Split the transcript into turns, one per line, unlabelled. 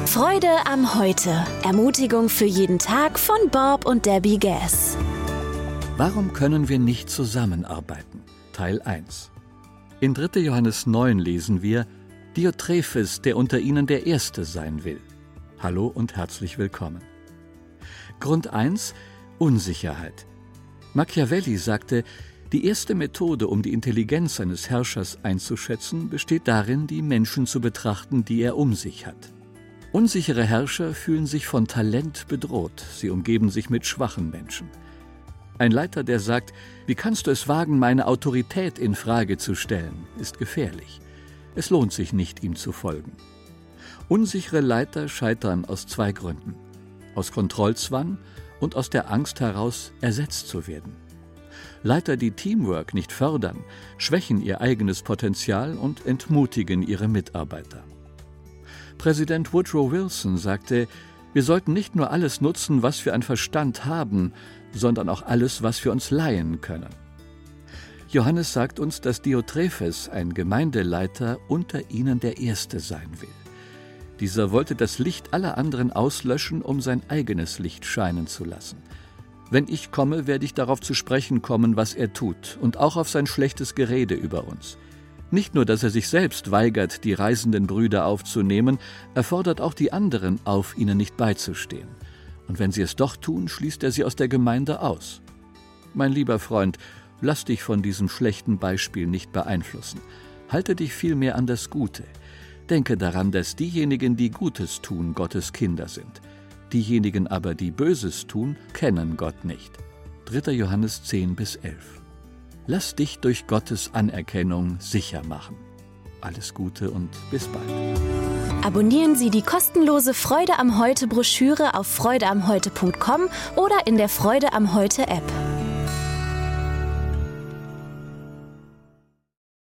Freude am Heute. Ermutigung für jeden Tag von Bob und Debbie Gass.
Warum können wir nicht zusammenarbeiten? Teil 1. In 3. Johannes 9 lesen wir: Diotrephes, der unter ihnen der Erste sein will. Hallo und herzlich willkommen. Grund 1: Unsicherheit. Machiavelli sagte, die erste Methode, um die Intelligenz eines Herrschers einzuschätzen, besteht darin, die Menschen zu betrachten, die er um sich hat. Unsichere Herrscher fühlen sich von Talent bedroht, sie umgeben sich mit schwachen Menschen. Ein Leiter, der sagt, wie kannst du es wagen, meine Autorität in Frage zu stellen, ist gefährlich. Es lohnt sich nicht, ihm zu folgen. Unsichere Leiter scheitern aus 2 Gründen: aus Kontrollzwang und aus der Angst heraus, ersetzt zu werden. Leiter, die Teamwork nicht fördern, schwächen ihr eigenes Potenzial und entmutigen ihre Mitarbeiter. Präsident Woodrow Wilson sagte, wir sollten nicht nur alles nutzen, was wir an Verstand haben, sondern auch alles, was wir uns leihen können. Johannes sagt uns, dass Diotrephes, ein Gemeindeleiter, unter ihnen der Erste sein will. Dieser wollte das Licht aller anderen auslöschen, um sein eigenes Licht scheinen zu lassen. Wenn ich komme, werde ich darauf zu sprechen kommen, was er tut, und auch auf sein schlechtes Gerede über uns. Nicht nur, dass er sich selbst weigert, die reisenden Brüder aufzunehmen, er fordert auch die anderen auf, ihnen nicht beizustehen. Und wenn sie es doch tun, schließt er sie aus der Gemeinde aus. Mein lieber Freund, lass dich von diesem schlechten Beispiel nicht beeinflussen. Halte dich vielmehr an das Gute. Denke daran, dass diejenigen, die Gutes tun, Gottes Kinder sind. Diejenigen aber, die Böses tun, kennen Gott nicht. 3. Johannes 10-11. Lass dich durch Gottes Anerkennung sicher machen. Alles Gute und bis bald.
Abonnieren Sie die kostenlose Freude am Heute Broschüre auf freudeamheute.com oder in der Freude am Heute App.